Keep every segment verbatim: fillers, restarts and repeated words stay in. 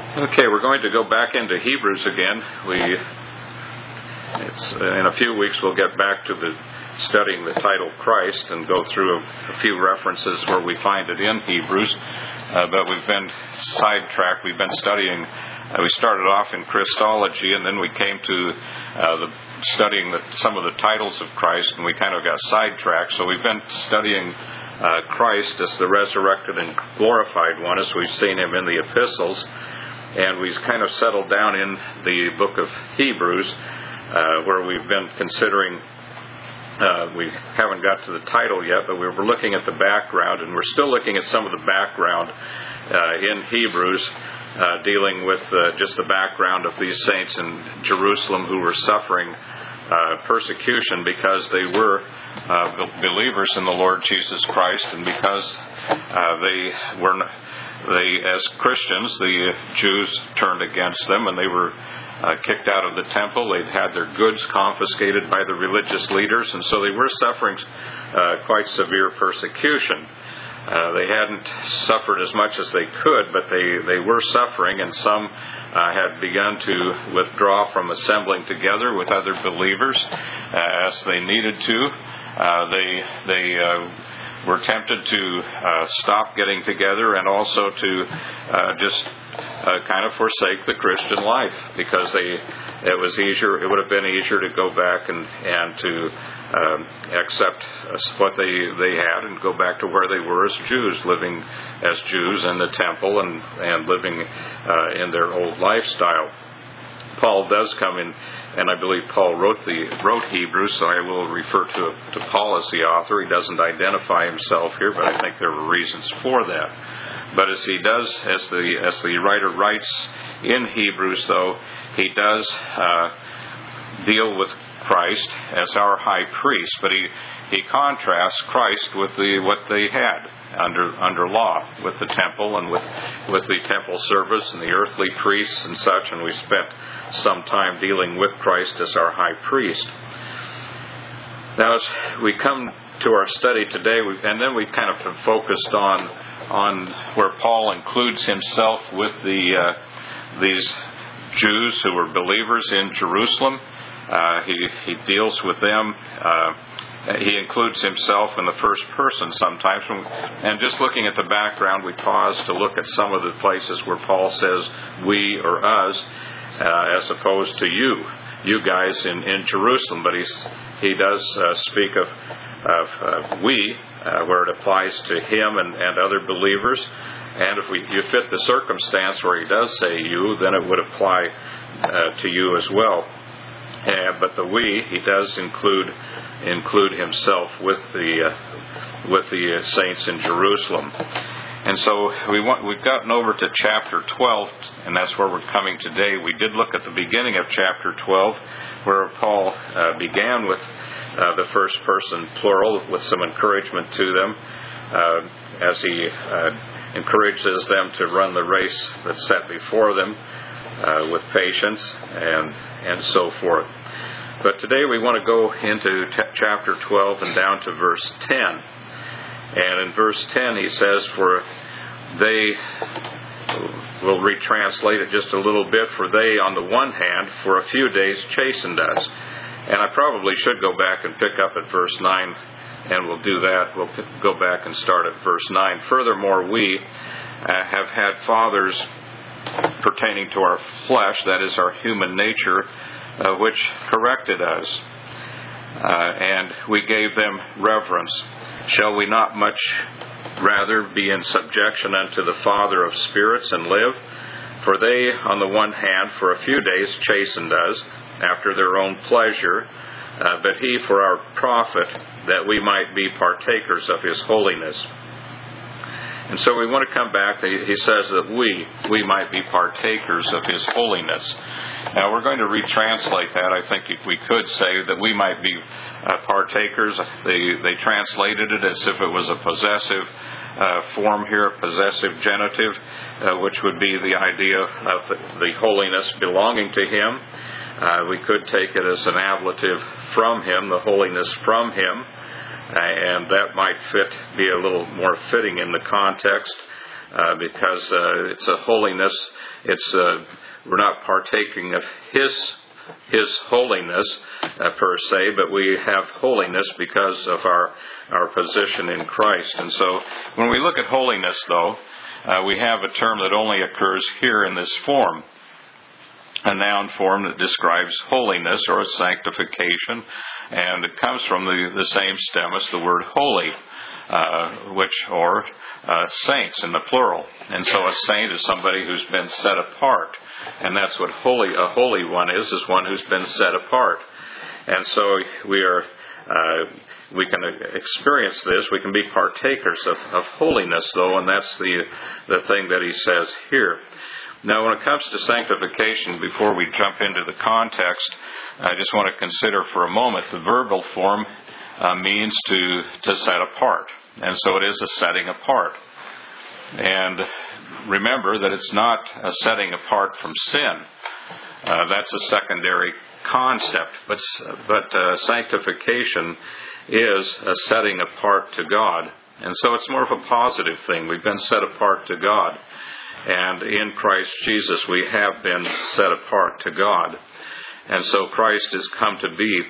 Okay, we're going to go back into Hebrews again. We, it's in a few weeks we'll get back to the studying the title Christ and go through a, a few references where we find it in Hebrews. Uh, but we've been sidetracked. We've been studying. Uh, we started off in Christology, and then we came to uh, the studying the, some of the titles of Christ, and we kind of got sidetracked. So we've been studying uh, Christ as the resurrected and glorified one, as we've seen him in the epistles. And we've kind of settled down in the book of Hebrews, uh, where we've been considering, uh, we haven't got to the title yet, but we were looking at the background, and we're still looking at some of the background uh, in Hebrews, uh, dealing with uh, just the background of these saints in Jerusalem who were suffering uh, persecution because they were uh, believers in the Lord Jesus Christ, and because uh, they were not, They, as Christians, the Jews turned against them, and they were uh, kicked out of the temple. They'd had their goods confiscated by the religious leaders, and so they were suffering uh, quite severe persecution. Uh, they hadn't suffered as much as they could, but they, they were suffering, and some uh, had begun to withdraw from assembling together with other believers uh, as they needed to. Uh, they they uh, were tempted to uh, stop getting together, and also to uh, just uh, kind of forsake the Christian life, because they it was easier. It would have been easier to go back and and to um, accept what they they had and go back to where they were as Jews, living as Jews in the temple and and living uh, in their old lifestyle. Paul does come in, and I believe Paul wrote the wrote Hebrews, so I will refer to to Paul as the author. He doesn't identify himself here, but I think there were reasons for that. But as he does, as the as the writer writes in Hebrews, though, he does uh, deal with Christ as our high priest, but he he contrasts Christ with the what they had under under law, with the temple and with with the temple service and the earthly priests and such, and we spent some time dealing with Christ as our high priest. Now, as we come to our study today, we, and then we kind of have focused on on where Paul includes himself with the uh, these Jews who were believers in Jerusalem. Uh, he he deals with them. Uh, He includes himself in the first person sometimes. And just looking at the background, we pause to look at some of the places where Paul says we or us, uh, as opposed to you, you guys in, in Jerusalem. But he's, he does uh, speak of, of uh, we, uh, where it applies to him and, and other believers. And if we you fit the circumstance where he does say you, then it would apply uh, to you as well. Uh, but the we, he does include include himself with the uh, with the uh, saints in Jerusalem. And so we want we've gotten over to chapter twelve, and that's where we're coming today. We did look at the beginning of chapter twelve, where Paul uh, began with uh, the first person plural, with some encouragement to them uh, as he uh, encourages them to run the race that's set before them uh, with patience and and so forth. But today we want to go into t- chapter twelve and down to verse ten. And in verse ten he says, for they, we'll retranslate it just a little bit, for they, on the one hand, for a few days chastened us. And I probably should go back and pick up at verse nine, and we'll do that. We'll p- go back and start at verse nine. Furthermore, we uh, have had fathers pertaining to our flesh, that is our human nature, Uh, which corrected us, uh, and we gave them reverence. Shall we not much rather be in subjection unto the Father of spirits and live? For they, on the one hand, for a few days chastened us after their own pleasure, uh, but he for our profit, that we might be partakers of his holiness. And so we want to come back. He says that we, we might be partakers of his holiness. Now we're going to retranslate that. I think if we could say that we might be uh, partakers. They they translated it as if it was a possessive uh, form here, possessive genitive, uh, which would be the idea of the, the holiness belonging to him. Uh, we could take it as an ablative from him, the holiness from him. And that might fit, be a little more fitting in the context. uh, because uh, it's a holiness. It's uh, we're not partaking of His His holiness uh, per se, but we have holiness because of our our position in Christ. And so, when we look at holiness, though, uh, we have a term that only occurs here in this form. A noun form that describes holiness or sanctification, and it comes from the, the same stem as the word holy, uh, which or uh, saints in the plural. And so a saint is somebody who's been set apart, and that's what holy a holy one is, is one who's been set apart. And so we are uh, we can experience this. We can be partakers of, of holiness, though, and that's the the thing that he says here. Now, when it comes to sanctification, before we jump into the context, I just want to consider for a moment the verbal form uh, means to, to set apart. And so it is a setting apart. And remember that it's not a setting apart from sin. Uh, that's a secondary concept. But, but uh, sanctification is a setting apart to God. And so it's more of a positive thing. We've been set apart to God. And in Christ Jesus, we have been set apart to God. And so Christ has come to be,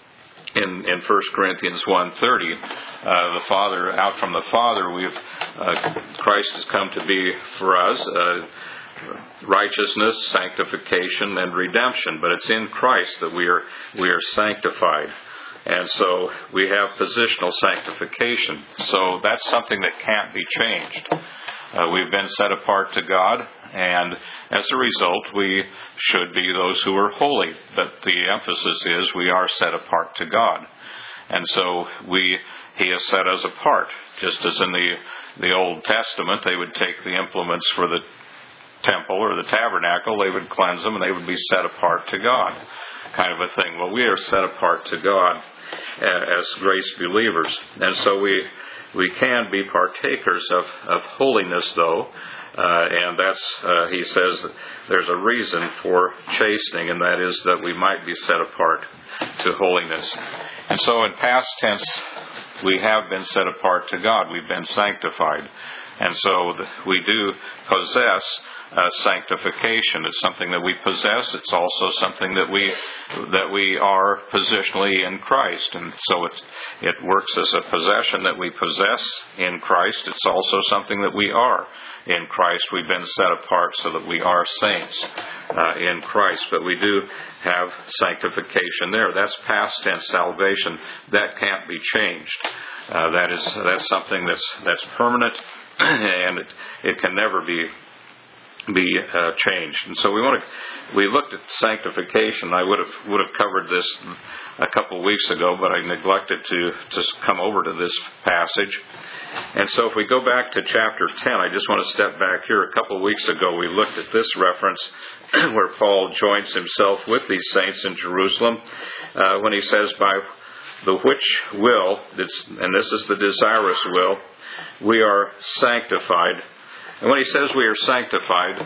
in, in First Corinthians one thirty, uh, the Father, out from the Father, we've uh, Christ has come to be for us uh, righteousness, sanctification, and redemption. But it's in Christ that we are we are sanctified. And so we have positional sanctification. So that's something that can't be changed. Uh, we've been set apart to God, and as a result, we should be those who are holy. But the emphasis is we are set apart to God. And so we He has set us apart. Just as in the, the Old Testament, they would take the implements for the temple or the tabernacle, they would cleanse them, and they would be set apart to God, kind of a thing. Well, we are set apart to God as grace believers. And so we... We can be partakers of, of holiness, though, uh, and that's, uh, he says, there's a reason for chastening, and that is that we might be set apart to holiness. And so in past tense, we have been set apart to God. We've been sanctified. And so we do possess uh, sanctification. It's something that we possess. It's also something that we that we are positionally in Christ. And so it it works as a possession that we possess in Christ. It's also something that we are in Christ. We've been set apart so that we are saints uh, in Christ. But we do have sanctification there. That's past tense salvation. That can't be changed. Uh, that is that's something that's that's permanent. And it, it can never be be uh, changed. And so we want to. We looked at sanctification. I would have would have covered this a couple of weeks ago, but I neglected to to come over to this passage. And so if we go back to chapter ten, I just want to step back here. A couple of weeks ago, we looked at this reference where Paul joins himself with these saints in Jerusalem uh, when he says, "By the which will," and this is the desirous will, "we are sanctified." And when he says we are sanctified,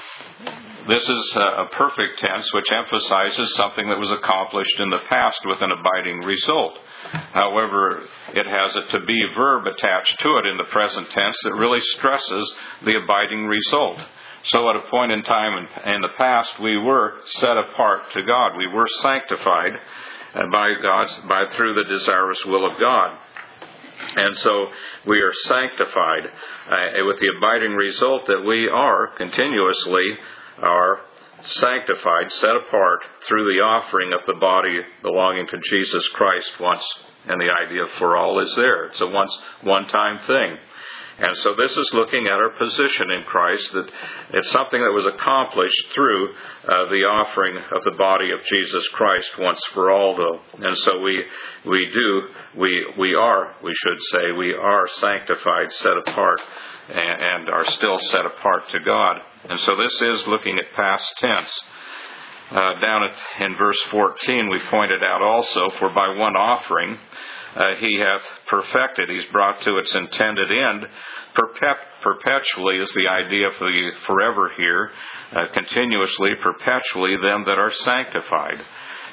this is a perfect tense which emphasizes something that was accomplished in the past with an abiding result. However, it has a to be verb attached to it in the present tense that really stresses the abiding result. So at a point in time in the past, we were set apart to God. We were sanctified by God's, by through the desirous will of God. And so we are sanctified uh, with the abiding result that we are continuously are sanctified, set apart through the offering of the body belonging to Jesus Christ once. And the idea of for all is there. It's a once, one-time thing. And so this is looking at our position in Christ, that it's something that was accomplished through uh, the offering of the body of Jesus Christ once for all, though. And so we we do, we we are, we should say, we are sanctified, set apart, and, and are still set apart to God. And so this is looking at past tense. Uh, down at, in verse fourteen, we pointed out also, for by one offering Uh, he hath perfected, he's brought to its intended end. Perpet- perpetually is the idea for the forever here, uh, continuously, perpetually, them that are sanctified.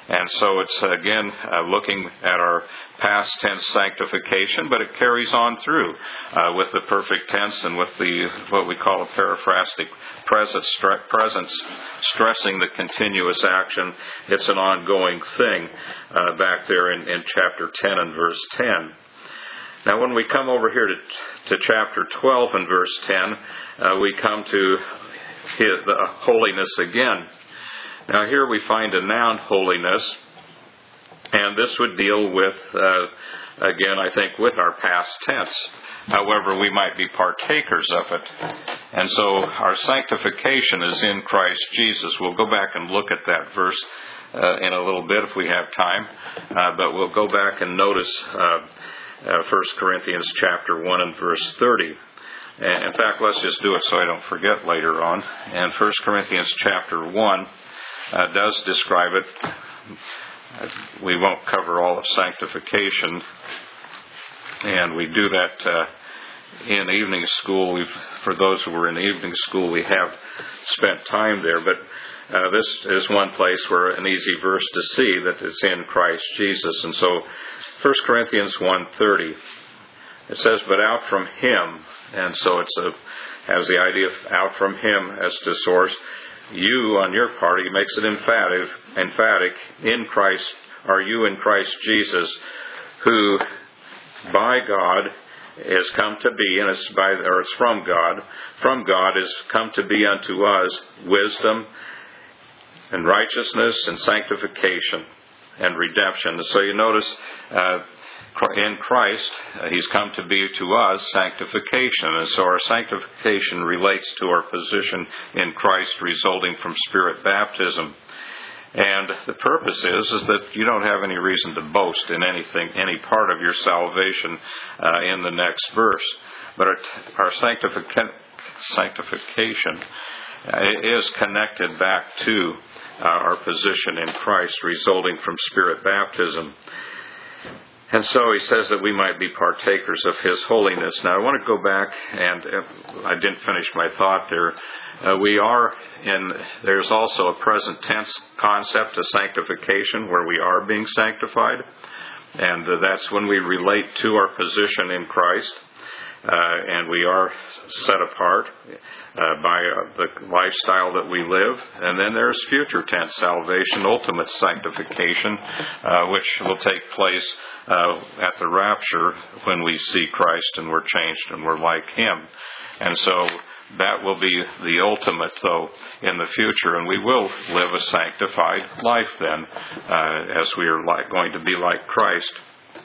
And so it's, again, uh, looking at our past tense sanctification, but it carries on through uh, with the perfect tense and with the what we call a periphrastic present, stre- presence, stressing the continuous action. It's an ongoing thing uh, back there in, in chapter ten and verse ten. Now, when we come over here to, to chapter twelve and verse ten, uh, we come to his, the holiness again. Now, here we find a noun, holiness, and this would deal with, uh, again, I think, with our past tense. However, we might be partakers of it. And so our sanctification is in Christ Jesus. We'll go back and look at that verse uh, in a little bit if we have time, uh, but we'll go back and notice uh, uh, First Corinthians chapter one and verse thirty. And in fact, let's just do it so I don't forget later on. And First Corinthians chapter one uh, does describe it. We won't cover all of sanctification, and we do that uh, in evening school. We've, for those who were in evening school, we have spent time there, but uh, this is one place where an easy verse to see that it's in Christ Jesus. And so First Corinthians one thirty, it says, but out from Him, and so it's a, has the idea of out from Him as to source. You, on your part, he makes it emphatic, emphatic, in Christ, are you in Christ Jesus, who by God is come to be, and it's by, or it's from God, from God is come to be unto us wisdom and righteousness and sanctification and redemption. So you notice, uh, in Christ, uh, He's come to be to us sanctification. And so our sanctification relates to our position in Christ resulting from Spirit baptism. And the purpose is, is that you don't have any reason to boast in anything, any part of your salvation uh, in the next verse. But our, our sanctific- sanctification uh, is connected back to uh, our position in Christ resulting from Spirit baptism. And so he says that we might be partakers of His holiness. Now, I want to go back, and I didn't finish my thought there. Uh, we are in, there's also a present tense concept of sanctification where we are being sanctified. And uh, that's when we relate to our position in Christ. Uh, and we are set apart uh, by uh, the lifestyle that we live. And then there's future tense salvation, ultimate sanctification, uh, which will take place uh, at the rapture when we see Christ and we're changed and we're like Him. And so that will be the ultimate, though, in the future. And we will live a sanctified life then, uh, as we are like, going to be like Christ.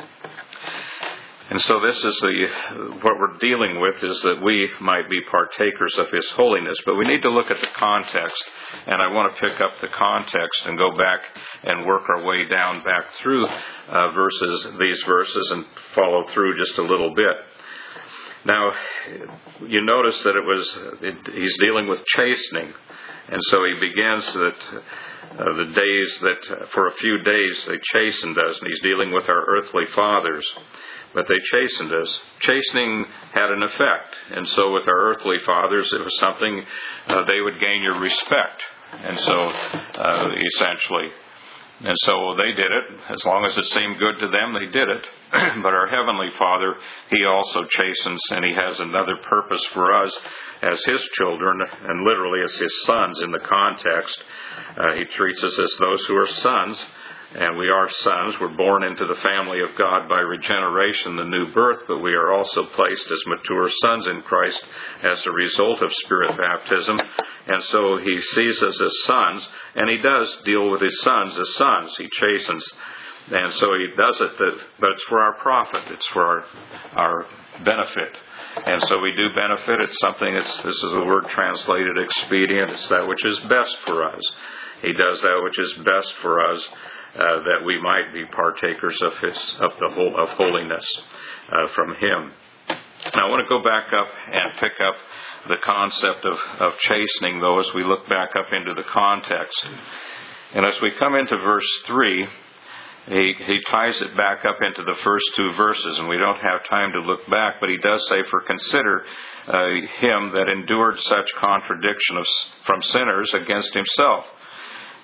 And so this is the, what we're dealing with is that we might be partakers of His holiness. But we need to look at the context. And I want to pick up the context and go back and work our way down back through uh, verses, these verses and follow through just a little bit. Now, you notice that it was, it, he's dealing with chastening. And so he begins that uh, the days that, uh, for a few days, they chastened us. And he's dealing with our earthly fathers. But they chastened us. Chastening had an effect. And so with our earthly fathers, it was something uh, they would gain your respect. And so, uh, essentially. And so they did it. As long as it seemed good to them, they did it. But our Heavenly Father, He also chastens, and He has another purpose for us as His children, and literally as His sons in the context. Uh, he treats us as those who are sons. And we are sons. We're born into the family of God by regeneration, the new birth, but we are also placed as mature sons in Christ as a result of Spirit baptism. And so He sees us as sons, and He does deal with His sons as sons. He chastens. And so He does it, that, but it's for our profit. It's for our, our benefit. And so we do benefit. It's something, it's, this is the word translated expedient. It's that which is best for us. He does that which is best for us. Uh, that we might be partakers of His of the whole of holiness uh, from Him. Now I want to go back up and pick up the concept of, of chastening, though, as we look back up into the context. And as we come into verse three, he, he ties it back up into the first two verses, and we don't have time to look back, but he does say, "For consider uh, him that endured such contradiction of, from sinners against himself."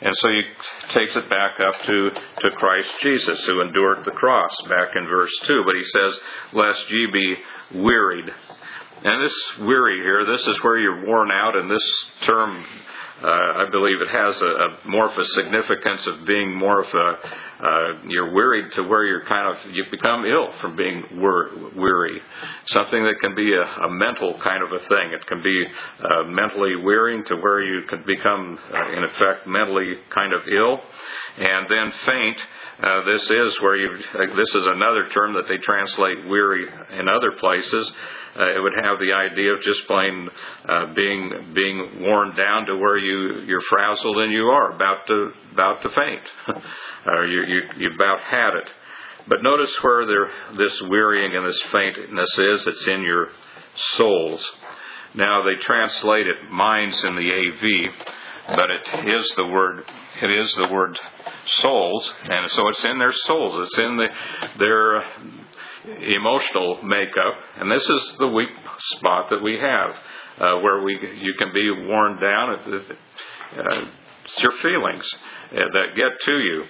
And so he takes it back up to, to Christ Jesus, who endured the cross, back in verse two. But he says, lest ye be wearied. And this weary here, this is where you're worn out, and this term, uh, I believe it has a, a more of a significance of being more of a, uh, you're wearied to where you're kind of, you become ill from being wor- weary. Something that can be a, a mental kind of a thing. It can be uh, mentally wearying to where you can become, uh, in effect, mentally kind of ill. And then faint, uh, this is where you, uh, this is another term that they translate weary in other places. Uh, it would have the idea of just plain uh, being being worn down to where you you're frazzled and you are about to about to faint, or you you you about had it. But notice where there this wearying and this faintness is. It's in your souls. Now they translate it minds in the A V, but it is the word it is the word souls, and so it's in their souls. It's in the their emotional makeup, and this is the weak spot that we have, uh, where we you can be worn down. It's, uh, it's your feelings uh, that get to you,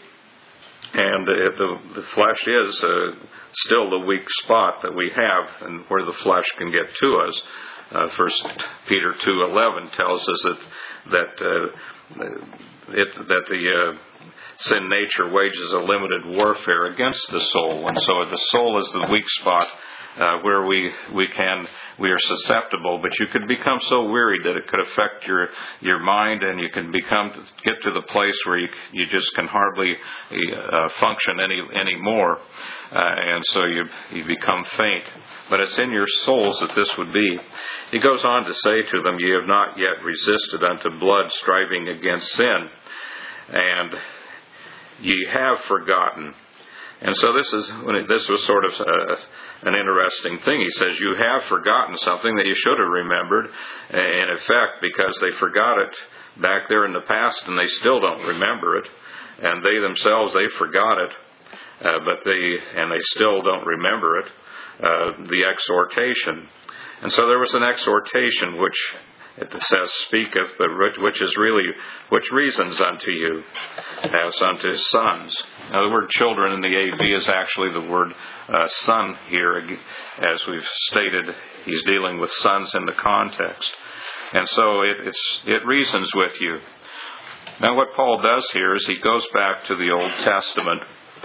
and uh, the the flesh is uh, still the weak spot that we have, and where the flesh can get to us. Uh, First Peter two eleven tells us that that uh, it that the uh, sin nature wages a limited warfare against the soul, and so the soul is the weak spot uh, where we we can we are susceptible. But you could become so wearied that it could affect your your mind, and you can become get to the place where you you just can hardly uh, function any anymore, uh, and so you you become faint. But it's in your souls that this would be. He goes on to say to them, "Ye have not yet resisted unto blood, striving against sin, and ye have forgotten." And so this is when it, this was sort of a, an interesting thing. He says, "You have forgotten something that you should have remembered." In effect, because they forgot it back there in the past, and they still don't remember it, and they themselves they forgot it, uh, but they and they still don't remember it. Uh, the exhortation, and so there was an exhortation which it says speaketh, but which is really which reasons unto you as unto sons. Now the word children in the A V is actually the word uh, son here. As we've stated, he's dealing with sons in the context, and so it, it's it reasons with you. Now what Paul does here is he goes back to the Old Testament,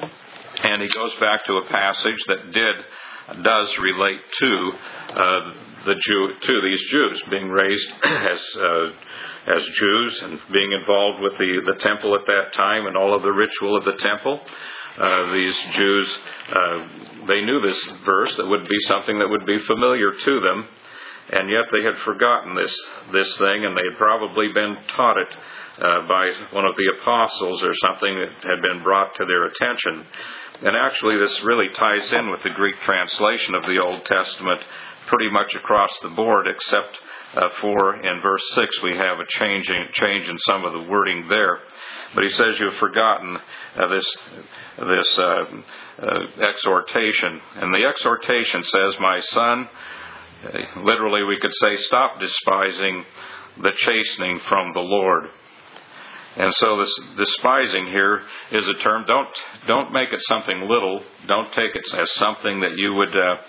and he goes back to a passage that did. does relate to uh, the Jew to these Jews being raised as uh, as Jews and being involved with the, the temple at that time and all of the ritual of the temple. Uh, these Jews, uh, they knew this verse that would be something that would be familiar to them, and yet they had forgotten this this thing, and they had probably been taught it uh, by one of the apostles or something that had been brought to their attention. And actually this really ties in with the Greek translation of the Old Testament pretty much across the board, except uh, for in verse six we have a change in, change in some of the wording there. But he says you've forgotten uh, this this uh, uh, exhortation. And the exhortation says, "My son," uh, literally we could say, "stop despising the chastening from the Lord." And so this despising here is a term. Don't don't make it something little. Don't take it as something that you would uh,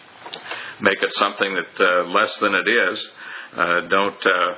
make it something that uh, less than it is. Uh, don't uh,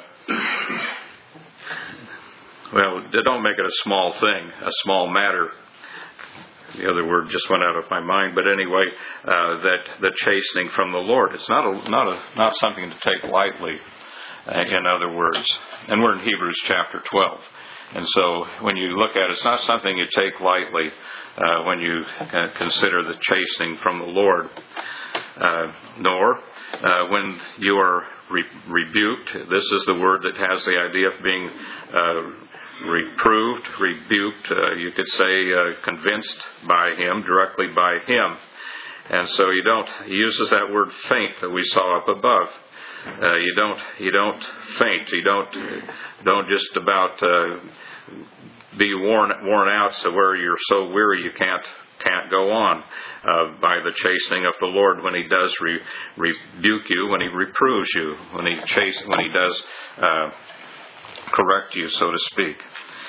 well, don't make it a small thing, a small matter. The other word just went out of my mind, but anyway, uh, that the chastening from the Lord. It's not a not a not something to take lightly. Uh, in other words, and we're in Hebrews chapter twelve. And so when you look at it, it's not something you take lightly uh, when you uh, consider the chastening from the Lord. Uh, nor uh, when you are re- rebuked. This is the word that has the idea of being uh, reproved, rebuked. Uh, you could say uh, convinced by him, directly by him. And so you don't, he uses that word faint that we saw up above. Uh, you don't, you don't faint. You don't, don't just about uh, be worn, worn out so where you're so weary you can't, can't go on uh, by the chastening of the Lord when He does re- rebuke you, when He reproves you, when He chase, when He does uh, correct you, so to speak.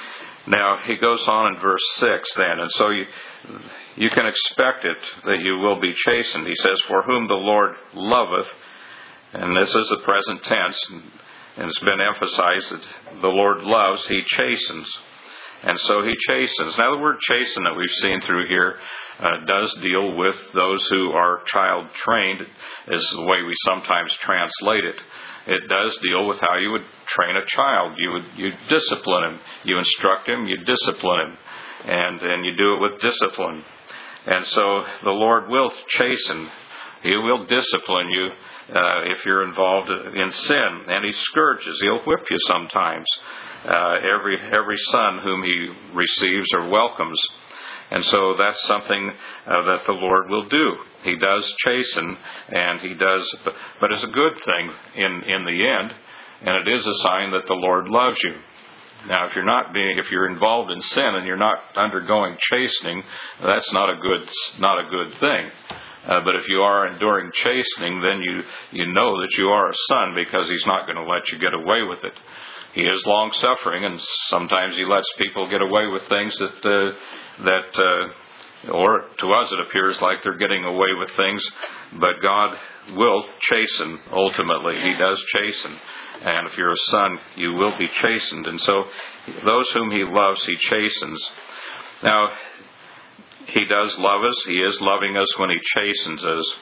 Now, he goes on in verse six then, and so you, you can expect it that you will be chastened. He says, for whom the Lord loveth, and this is the present tense, and it's been emphasized that the Lord loves, he chastens. And so he chastens. Now, the word chasten that we've seen through here uh, does deal with those who are child trained, is the way we sometimes translate it. It does deal with how you would train a child. You would you discipline him. You instruct him. You discipline him. And, and you do it with discipline. And so the Lord will chasten. He will discipline you uh, if you're involved in sin. And he scourges. He'll whip you sometimes. Uh, every every son whom he receives or welcomes. And so that's something uh, that the Lord will do. He does chasten, and he does, but, but it's a good thing in, in the end, and it is a sign that the Lord loves you. Now, if you're not being, if you're involved in sin and you're not undergoing chastening, that's not a good, not a good thing. Uh, but if you are enduring chastening, then you you know that you are a son, because he's not going to let you get away with it. He is long-suffering, and sometimes he lets people get away with things that, uh, that, uh, or to us it appears like they're getting away with things, but God will chasten ultimately. He does chasten. And if you're a son, you will be chastened. And so those whom he loves, he chastens. Now, he does love us. He is loving us when he chastens us.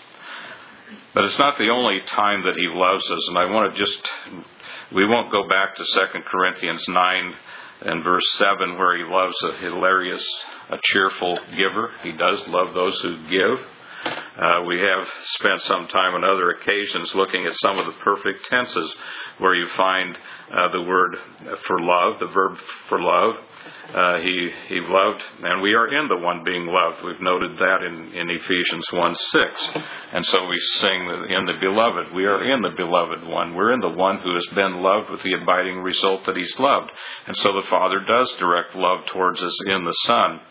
But it's not the only time that he loves us. And I want to just... We won't go back to Second Corinthians nine and verse seven, where he loves a hilarious, a cheerful giver. He does love those who give. Uh, we have spent some time on other occasions looking at some of the perfect tenses where you find uh, the word for love, the verb for love. Uh, he he loved, and we are in the one being loved. We've noted that in, in Ephesians one six. And so we sing in the beloved. We are in the beloved one. We're in the one who has been loved with the abiding result that he's loved. And so the Father does direct love towards us in the Son.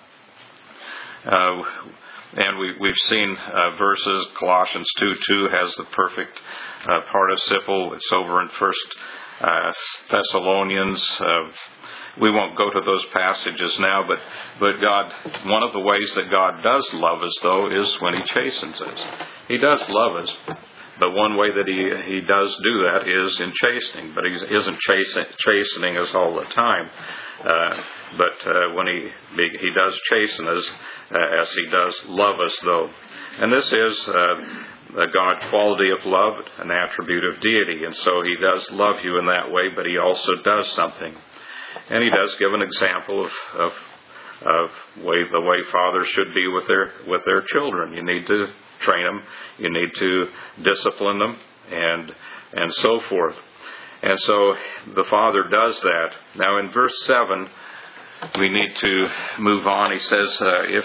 Uh, and we, we've seen uh, verses, Colossians two two has the perfect uh, participle. It's over in First uh, Thessalonians. Uh, we won't go to those passages now, but, but God, one of the ways that God does love us, though, is when he chastens us. He does love us, but one way that he, he does do that is in chastening, but he isn't chastening us all the time. Uh, but uh, when he he does chasten us, uh, as he does love us, though. And this is uh, a God quality of love, an attribute of deity. And so he does love you in that way, but he also does something. And he does give an example of, of, of way, the way fathers should be with their with their children. You need to train them, you need to discipline them, and and so forth. And so the Father does that. Now in verse seven, we need to move on. He says, uh, if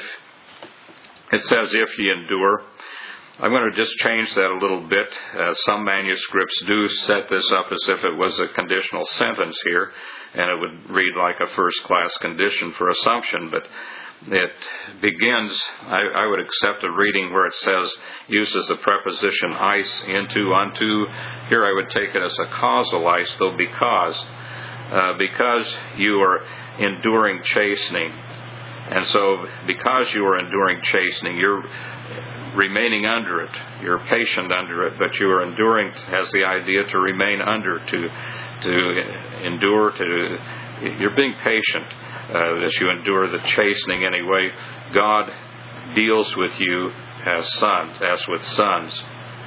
it says, if ye endure. I'm going to just change that a little bit. Uh, some manuscripts do set this up as if it was a conditional sentence here, and it would read like a first-class condition for assumption, but it begins, I, I would accept a reading where it says, uses the preposition ice, into, unto. Here I would take it as a causal ice, though because, uh, because you are enduring chastening. And so because you are enduring chastening, you're remaining under it. You're patient under it, but you are enduring has the idea to remain under, to to endure, to you're being patient uh, as you endure the chastening anyway. God deals with you as sons, as with sons.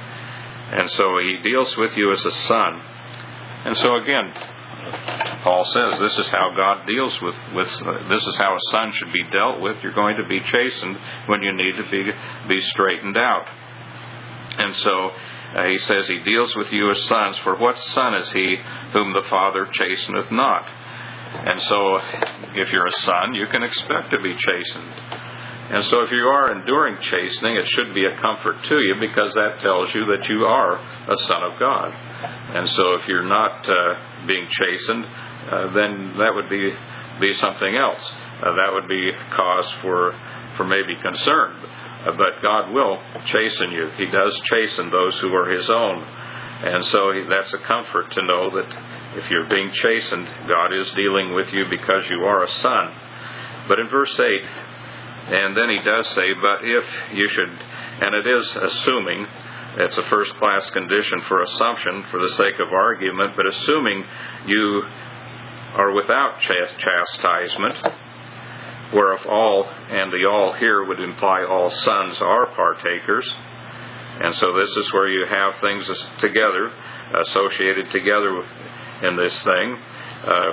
And so he deals with you as a son. And so again, Paul says this is how God deals with, with this is how a son should be dealt with. You're going to be chastened when you need to be be straightened out. And so uh, he says he deals with you as sons. For what son is he whom the Father chasteneth not? And so if you're a son, you can expect to be chastened. And so if you are enduring chastening, it should be a comfort to you, because that tells you that you are a son of God. And so if you're not uh, being chastened, uh, then that would be be something else. Uh, that would be cause for for maybe concern. Uh, but God will chasten you. He does chasten those who are his own. And so that's a comfort to know that if you're being chastened, God is dealing with you because you are a son. But in verse eight, and then he does say, but if you should, and it is assuming, it's a first-class condition for assumption for the sake of argument, but assuming you are without chastisement, whereof all, and the all here would imply all sons are partakers. And so this is where you have things together, associated together in this thing. Uh,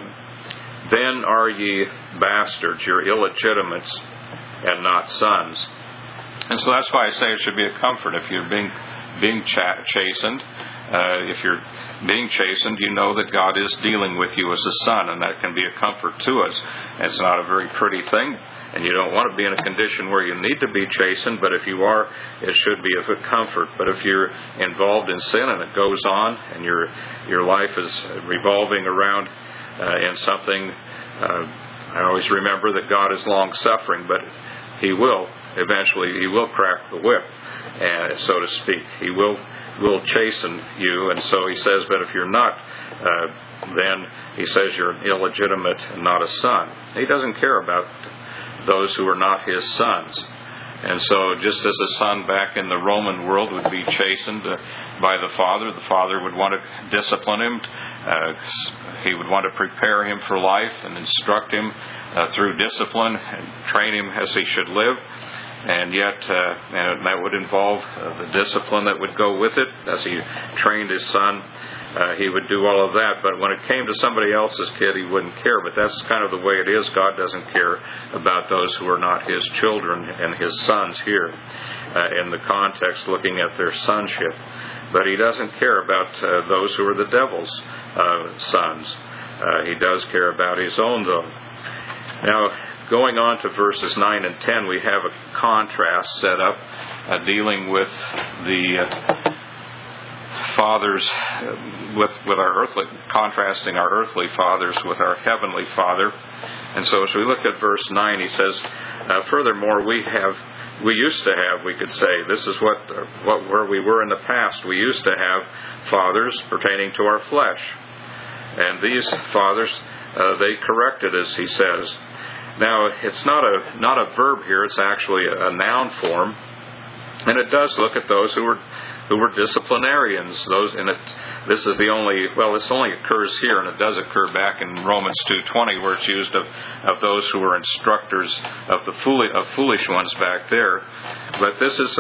then are ye bastards, you're illegitimates, and not sons. And so that's why I say it should be a comfort if you're being being ch- chastened. Uh, if you're being chastened, you know that God is dealing with you as a son, and that can be a comfort to us. It's not a very pretty thing, and you don't want to be in a condition where you need to be chastened, but if you are, it should be of a comfort. But if you're involved in sin and it goes on, and your your life is revolving around uh, in something, uh, I always remember that God is long-suffering, but He will, eventually, He will crack the whip, and so to speak. He will will chasten you, and so He says, but if you're not, uh, then He says you're illegitimate and not a son. He doesn't care about those who are not His sons. And so just as a son back in the Roman world would be chastened uh, by the father, the father would want to discipline him. Uh, he would want to prepare him for life and instruct him uh, through discipline and train him as he should live. And yet, uh, and that would involve uh, the discipline that would go with it. As he trained his son, uh, he would do all of that. But when it came to somebody else's kid, he wouldn't care. But that's kind of the way it is. God doesn't care about those who are not His children and His sons here, uh, in the context looking at their sonship. But He doesn't care about uh, those who are the devil's uh, sons. Uh, he does care about His own, though. Now, going on to verses nine and ten, we have a contrast set up uh, dealing with the uh, fathers, uh, with with our earthly, contrasting our earthly fathers with our heavenly Father. And so, as we look at verse nine, he says, uh, "Furthermore, we have, we used to have, we could say, this is what uh, what where we were in the past. We used to have fathers pertaining to our flesh, and these fathers uh, they corrected us," he says. Now, it's not a not a verb here; it's actually a, a noun form, and it does look at those who were who were disciplinarians. Those, and it this is the only well, this only occurs here, and it does occur back in Romans two twenty, where it's used of, of those who were instructors of the foolish of foolish ones back there. But this is a,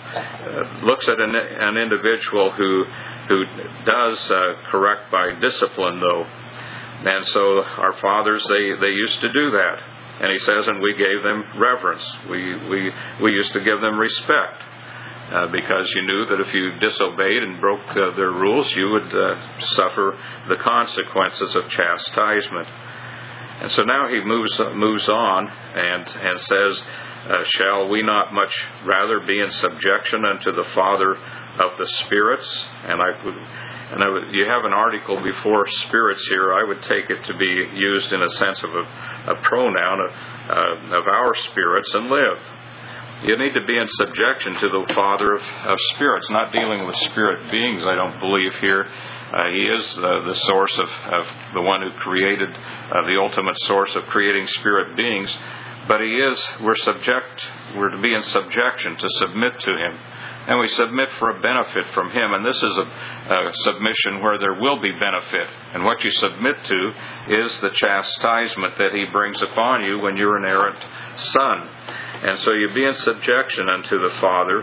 a, looks at an, an individual who who does uh, correct by discipline, though. And so our fathers, they, they used to do that. And he says, and we gave them reverence. We we we used to give them respect, uh, because you knew that if you disobeyed and broke uh, their rules, you would uh, suffer the consequences of chastisement. And so now he moves moves on and and says, uh, shall we not much rather be in subjection unto the Father of the spirits? And I would. And I would, you have an article before spirits here. I would take it to be used in a sense of a, a pronoun of, uh, of our spirits, and live. You need to be in subjection to the Father of, of spirits, not dealing with spirit beings, I don't believe here. Uh, he is the, the source of, of the one who created, uh, the ultimate source of creating spirit beings. But he is, we're subject, we're to be in subjection, to submit to him. And we submit for a benefit from Him. And this is a, a submission where there will be benefit. And what you submit to is the chastisement that He brings upon you when you're an errant son. And so you be in subjection unto the Father.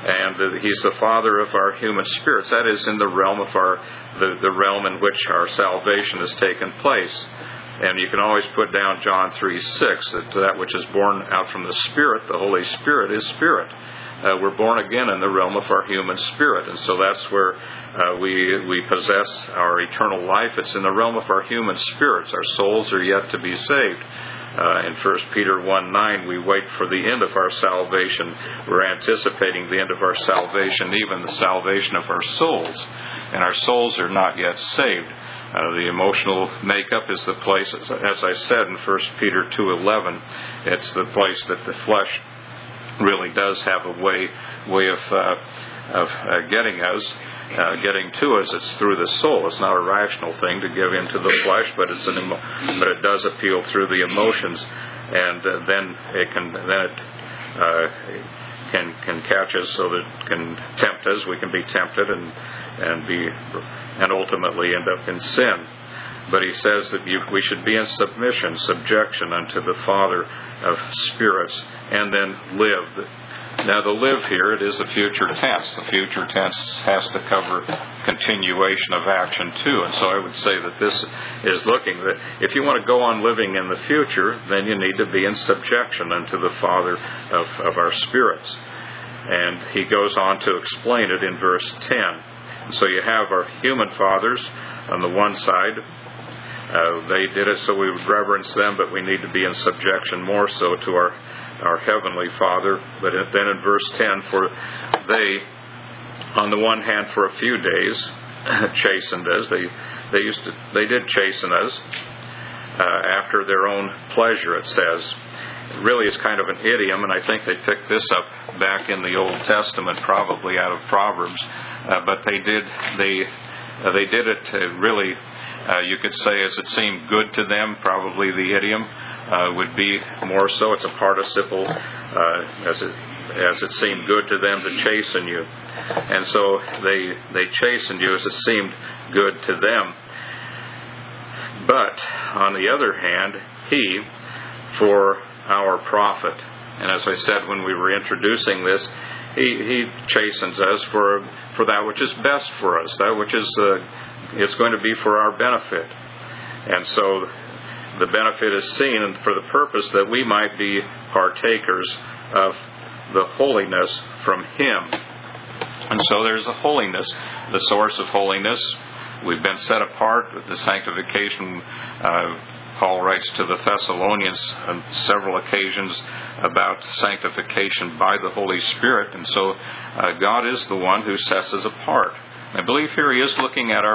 And He's the Father of our human spirits. That is in the realm of our, the, the realm in which our salvation has taken place. And you can always put down John three six, that that which is born out from the Spirit, the Holy Spirit, is Spirit. Uh, we're born again in the realm of our human spirit, and so that's where uh, we we possess our eternal life. It's in the realm of our human spirits. Our souls are yet to be saved. Uh, in First Peter one nine, we wait for the end of our salvation. We're anticipating the end of our salvation, even the salvation of our souls. And our souls are not yet saved. Uh, the emotional makeup is the place, as I said in First Peter two eleven, it's the place that the flesh really does have a way way of uh, of uh, getting us, uh, getting to us. It's through the soul. It's not a rational thing to give into the flesh, but it's an emo- but it does appeal through the emotions, and uh, then it can then it uh, can can catch us, so that it can tempt us. We can be tempted and and be and ultimately end up in sin. But he says that you, we should be in submission, subjection unto the Father of spirits, and then live. Now, the live here, it is the future tense. The future tense has to cover continuation of action too. And so I would say that this is looking that if you want to go on living in the future, then you need to be in subjection unto the Father of, of our spirits. And he goes on to explain it in verse ten. And so you have our human fathers on the one side. Uh, they did it so we would reverence them, but we need to be in subjection more so to our, our Heavenly Father. But then in verse ten, for they, on the one hand, for a few days, chastened us. They they used to they did chasten us uh, after their own pleasure. It says, it really is kind of an idiom, and I think they picked this up back in the Old Testament, probably out of Proverbs. Uh, but they did they uh, they did it to really. Uh, you could say, as it seemed good to them, probably the idiom uh, would be more so. It's a participle, uh, as it as it seemed good to them to chasten you. And so they they chastened you as it seemed good to them. But, on the other hand, he, for our profit. And as I said when we were introducing this, he, he chastens us for, for that which is best for us, that which is uh, it's going to be for our benefit. And so the benefit is seen for the purpose that we might be partakers of the holiness from Him. And so there's the holiness, the source of holiness. We've been set apart with the sanctification. Uh, Paul writes to the Thessalonians on several occasions about sanctification by the Holy Spirit. And so uh, God is the one who sets us apart. I believe here he is looking at our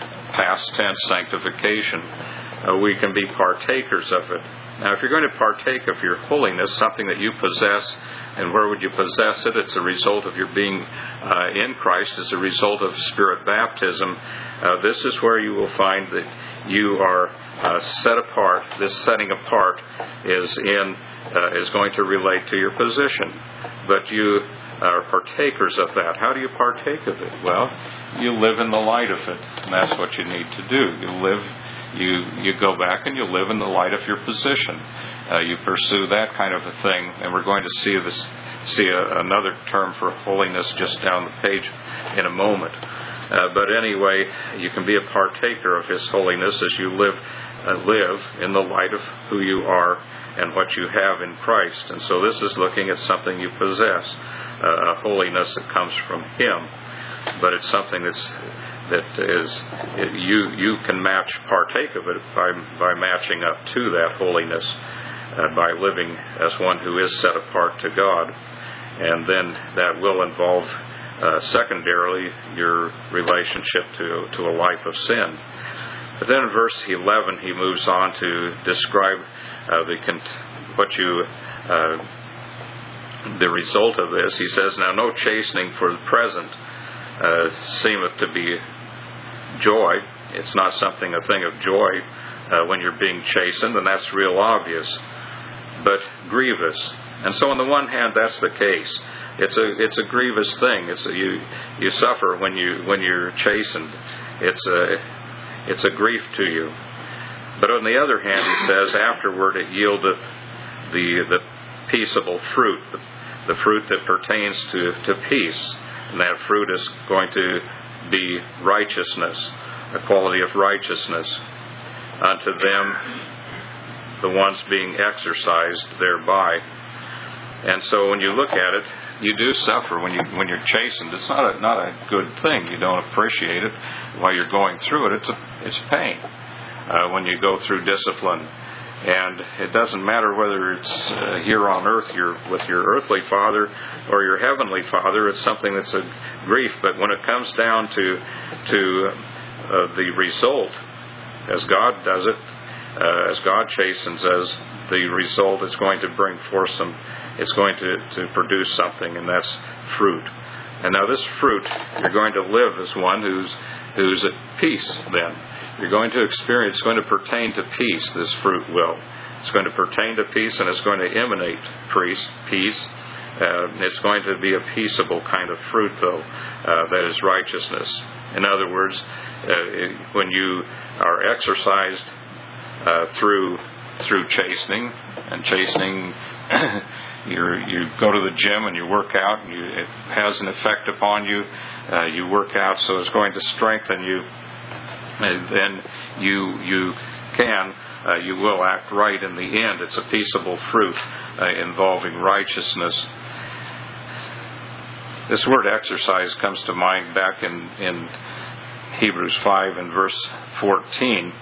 past tense sanctification. Uh, we can be partakers of it. Now, if you're going to partake of your holiness, something that you possess, and where would you possess it? It's a result of your being uh, in Christ. It's a result of Spirit baptism. Uh, this is where you will find that you are uh, set apart. This setting apart is in uh, is going to relate to your position. But you are partakers of that. How do you partake of it? Well, you live in the light of it, and that's what you need to do. You live, you you go back and you live in the light of your position. Uh, you pursue that kind of a thing, and we're going to see this, see a, another term for holiness just down the page in a moment. Uh, but anyway, you can be a partaker of His holiness as you live uh, live in the light of who you are and what you have in Christ. And so this is looking at something you possess, uh, a holiness that comes from Him. But it's something that's that is it, you you can match, partake of it by by matching up to that holiness, uh, by living as one who is set apart to God, and then that will involve uh, secondarily your relationship to to a life of sin. But then in verse eleven he moves on to describe uh, the what you. Uh, the result of this. He says, now no chastening for the present uh, seemeth to be joy. It's not something, a thing of joy uh, when you're being chastened, and that's real obvious, but grievous. And so on the one hand, that's the case. It's a it's a grievous thing. It's a, you you suffer when you when you're chastened. It's a it's a grief to you. But on the other hand, he says, afterward it yieldeth the the peaceable fruit, the, the fruit that pertains to, to peace. And that fruit is going to be righteousness, a quality of righteousness unto them, the ones being exercised thereby. And so when you look at it, you do suffer when you when you're chastened. It's not a, not a good thing. You don't appreciate it while you're going through it. It's a, it's pain uh, when you go through discipline. And it doesn't matter whether it's uh, here on earth you're with your earthly father or your heavenly father. It's something that's a grief. But when it comes down to to uh, the result, as God does it, uh, as God chastens us, the result is going to bring forth some. It's going to, to produce something, and that's fruit. And now this fruit, you're going to live as one who's who's at peace then. You're going to experience, it's going to pertain to peace, this fruit will. It's going to pertain to peace, and it's going to emanate peace. peace. Uh, it's going to be a peaceable kind of fruit, though, uh, that is righteousness. In other words, uh, when you are exercised uh, through through chastening, and chastening, you're, you go to the gym and you work out, and you, it has an effect upon you. Uh, you work out, so it's going to strengthen you, and then you you can, uh, you will act right in the end. It's a peaceable fruit uh, involving righteousness. This word exercise comes to mind back in, in Hebrews five and verse fourteen.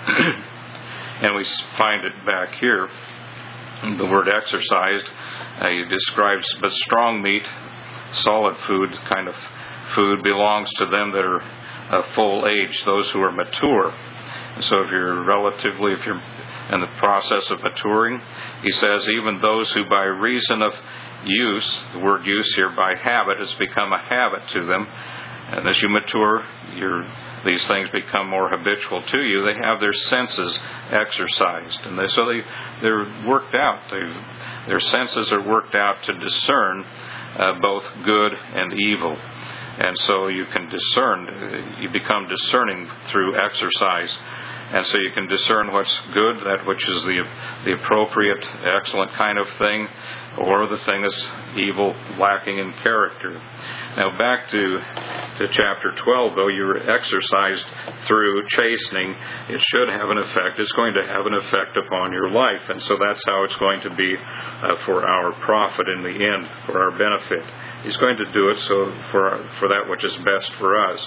And we find it back here. The word exercised, uh, it describes, but strong meat, solid food, kind of food, belongs to them that are uh, full age, those who are mature. And so if you're relatively, if you're in the process of maturing, he says, even those who by reason of use, the word use here by habit, has become a habit to them. And as you mature, you're, these things become more habitual to you. They have their senses exercised. And they, so they, they're worked out. They've, their senses are worked out to discern uh, both good and evil. And so you can discern, you become discerning through exercise. And so you can discern what's good, that which is the the appropriate, excellent kind of thing, or the thing that's evil, lacking in character. Now back to to chapter twelve, though you're exercised through chastening, it should have an effect. It's going to have an effect upon your life. And so that's how it's going to be uh, for our profit in the end, for our benefit. He's going to do it so for our, for that which is best for us.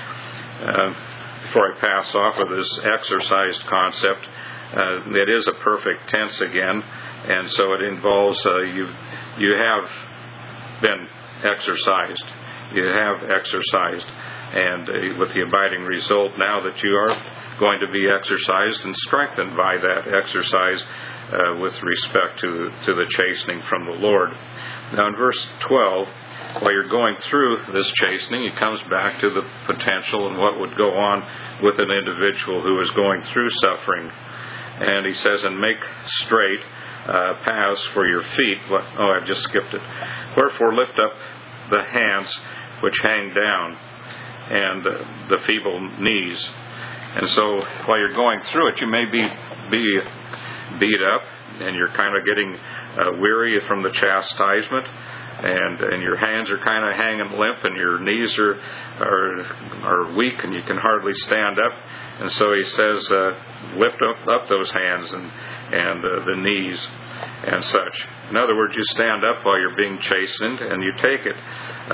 Uh, Before I pass off of this exercised concept, uh, it is a perfect tense again, and so it involves uh, you you have been exercised. You have exercised, and uh, with the abiding result now that you are going to be exercised and strengthened by that exercise uh, with respect to, to the chastening from the Lord. Now in verse twelve, while you're going through this chastening, he comes back to the potential and what would go on with an individual who is going through suffering. And he says, and make straight uh, paths for your feet. What, oh, I've just skipped it. Wherefore lift up the hands which hang down, and uh, the feeble knees. And so while you're going through it, you may be, be beat up, and you're kind of getting uh, weary from the chastisement. And and your hands are kind of hanging limp, and your knees are are are weak, and you can hardly stand up. And so he says, uh, lift up, up those hands and and uh, the knees and such. In other words, you stand up while you're being chastened, and you take it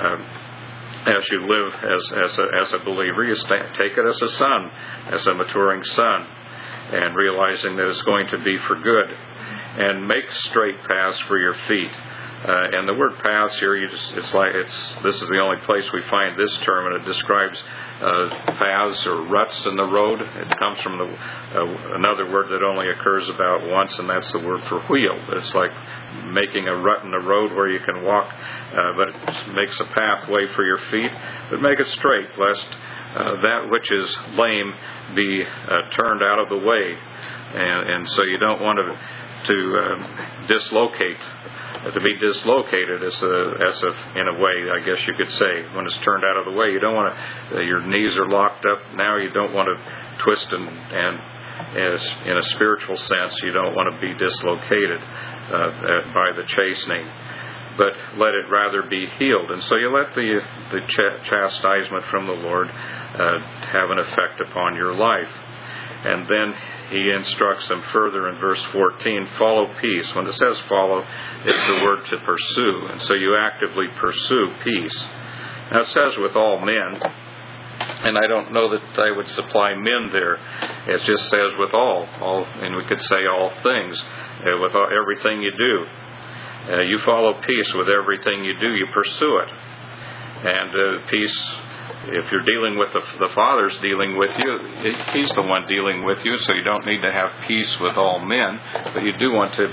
uh, as you live as as a, as a believer. You st- take it as a son, as a maturing son, and realizing that it's going to be for good. And make straight paths for your feet. Uh, and the word paths here, you just, it's like it's. This is the only place we find this term, and it describes uh, paths or ruts in the road. It comes from the, uh, another word that only occurs about once, and that's the word for wheel. It's like making a rut in the road where you can walk, uh, but it makes a pathway for your feet. But make it straight, lest uh, that which is lame be uh, turned out of the way, and, and so you don't want to to uh, dislocate. To be dislocated as a, as a, in a way, I guess you could say, when it's turned out of the way. You don't want to, uh, your knees are locked up now, you don't want to twist and, and as in a spiritual sense, you don't want to be dislocated uh, by the chastening, but let it rather be healed. And so you let the, the ch- chastisement from the Lord uh, have an effect upon your life. And then he instructs them further in verse fourteen, follow peace. When it says follow, it's the word to pursue. And so you actively pursue peace. Now it says with all men, and I don't know that I would supply men there. It just says with all, all, and we could say all things, uh, with all, everything you do. Uh, you follow peace with everything you do. You pursue it. And uh, peace, if you're dealing with the, the Father's dealing with you, He's the one dealing with you, so you don't need to have peace with all men, but you do want to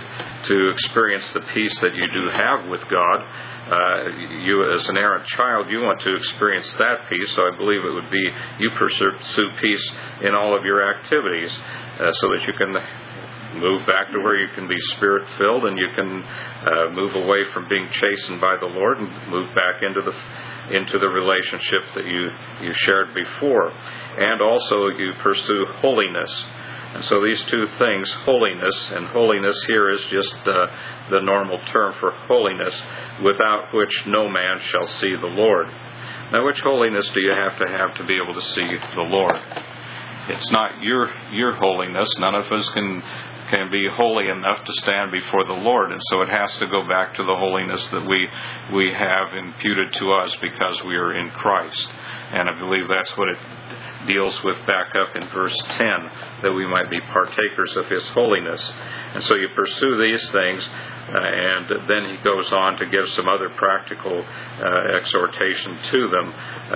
to experience the peace that you do have with God. Uh, you, as an errant child, you want to experience that peace, so I believe it would be you pursue peace in all of your activities uh, so that you can move back to where you can be Spirit-filled and you can uh, move away from being chastened by the Lord and move back into the into the relationship that you, you shared before. And also you pursue holiness. And so these two things, holiness, and holiness here is just uh, the normal term for holiness, without which no man shall see the Lord. Now, which holiness do you have to have to be able to see the Lord? It's not your your holiness. None of us can can be holy enough to stand before the Lord, and so it has to go back to the holiness that we we have imputed to us because we are in Christ. And I believe that's what it deals with back up in verse ten, that we might be partakers of His holiness. And so you pursue these things, uh, and then he goes on to give some other practical uh, exhortation to them.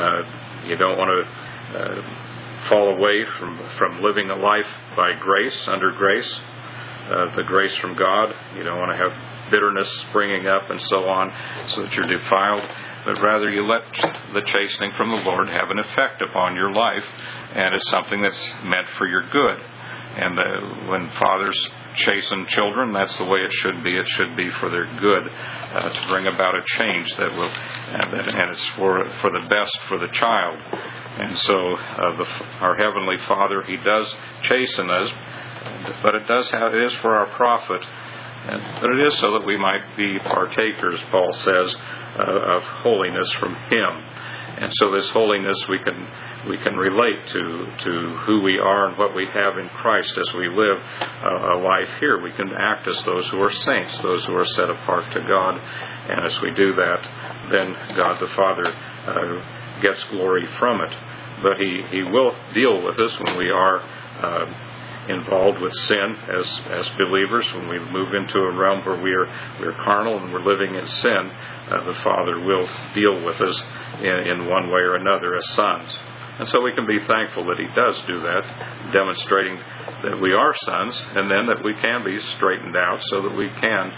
Uh, you don't want to uh, fall away from, from living a life by grace, under grace, uh, the grace from God. You don't want to have bitterness springing up and so on, so that you're defiled. But rather you let the chastening from the Lord have an effect upon your life, and it's something that's meant for your good. And uh, when fathers chasten children, that's the way it should be. It should be for their good, uh, to bring about a change that will, and, and it's for for the best for the child. And so uh, the, our Heavenly Father, He does chasten us, but it does have, it is for our profit. And, but it is so that we might be partakers, Paul says, uh, of holiness from Him. And so this holiness we can we can relate to to who we are and what we have in Christ as we live a, a life here. We can act as those who are saints, those who are set apart to God. And as we do that, then God the Father uh, gets glory from it. But He, he will deal with us when we are uh, involved with sin as as believers. When we move into a realm where we are we're carnal and we're living in sin, uh, the Father will deal with us in, in one way or another as sons. And so we can be thankful that He does do that, demonstrating that we are sons, and then that we can be straightened out so that we can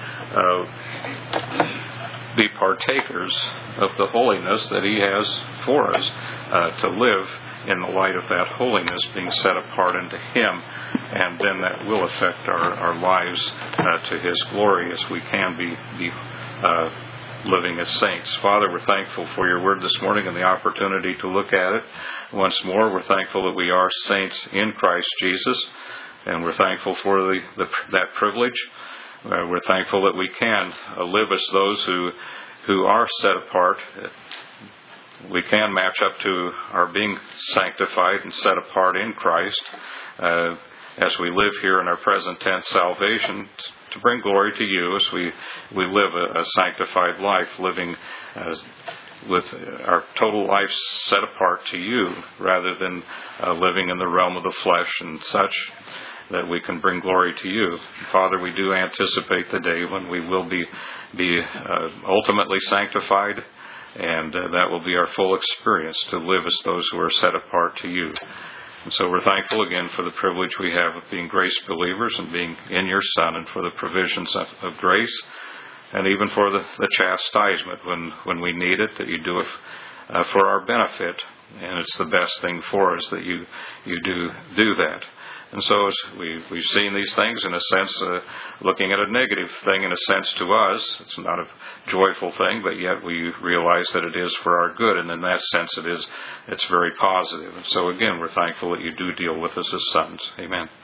uh, be partakers of the holiness that He has for us, uh, to live in the light of that holiness, being set apart unto Him. And then that will affect our, our lives uh, to His glory as we can be, be uh, living as saints. Father, we're thankful for Your Word this morning and the opportunity to look at it once more. We're thankful that we are saints in Christ Jesus, and we're thankful for the, the, that privilege. Uh, we're thankful that we can uh, live as those who, who are set apart. We can match up to our being sanctified and set apart in Christ uh, as we live here in our present tense salvation, to bring glory to You as we, we live a, a sanctified life, living as, with our total life set apart to You, rather than uh, living in the realm of the flesh and such, that we can bring glory to You. Father, we do anticipate the day when we will be, be uh, ultimately sanctified, and uh, that will be our full experience, to live as those who are set apart to You. And so we're thankful again for the privilege we have of being grace believers and being in Your Son, and for the provisions of, of grace, and even for the, the chastisement when, when we need it, that You do it uh, for our benefit. And it's the best thing for us that You, you do do that. And so as we, we've seen these things, in a sense, uh, looking at a negative thing in a sense to us. It's not a joyful thing, but yet we realize that it is for our good. And in that sense, it is, it's very positive. And so again, we're thankful that You do deal with us as sons. Amen.